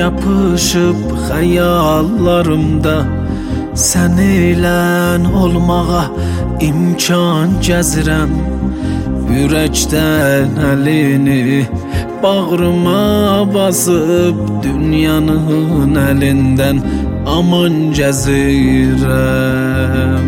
yapışıb xəyallarımda, sən eylən olmağa imkan gəzirəm. Ürəkdən əlini bağrıma basıb, dünyanın əlindən aman gəzirəm.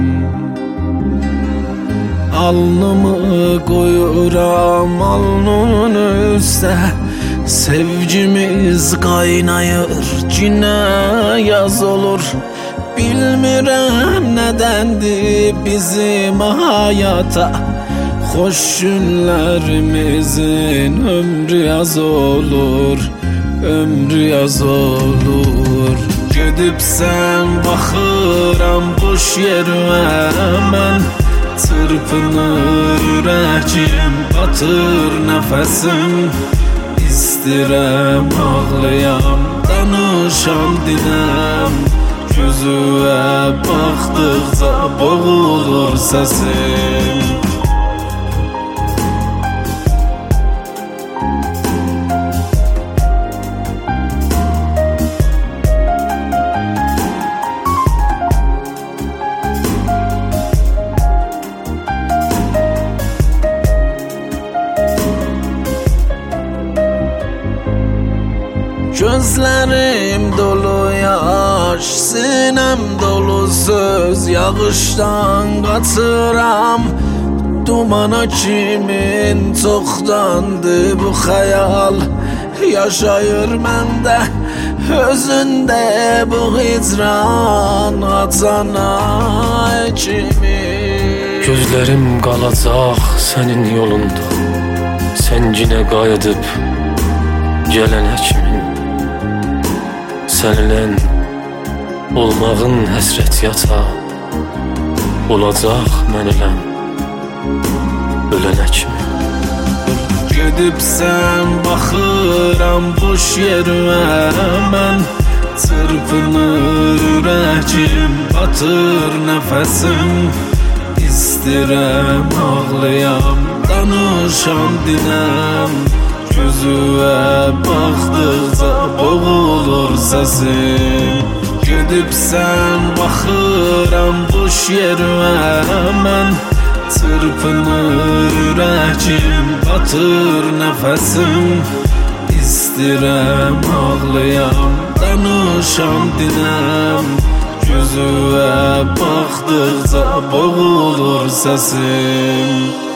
Alnımı qoyuram alnının üstə, sevgimiz qaynayır, cinə yaz olur. Bilmirəm nədəndir bizim hayata, xoş günlərimizin ömrü yaz olur, ömrü yaz olur. Gedibsən baxıram boş yerimə mən, çırpınır ürəkim, batır nəfəsim. İstirəm ağlayam, danışam dinəm, gözüvə baxdıqca boğulur səsim. Gözlərim dolu yaş, sinəm dolu söz, yağışdan qaçıram. Dumana kimin çoxdandı bu xəyal, yaşayır məndə, özündə bu hicran açana kimi. Gözlərim qalacaq sənin yolunda, sən yenə qayıdıb gələnə kimi. Səninlə olmağın həsrət yata, olacaq məniləm ölənə kimi. Gedibsən baxıram boş yerimə mən, çırpınır ürəkim, batır nəfəsim. İstirəm ağlayam, danışam dinəm, gözüvə baxdıqca boğulur səsim. Gedibsən baxıram boş yerimə mən, çırpınır ürəkim, batır nəfəsim. İstirəm ağlayam, danışam dinəm, gözüvə baxdıqca boğulur səsim.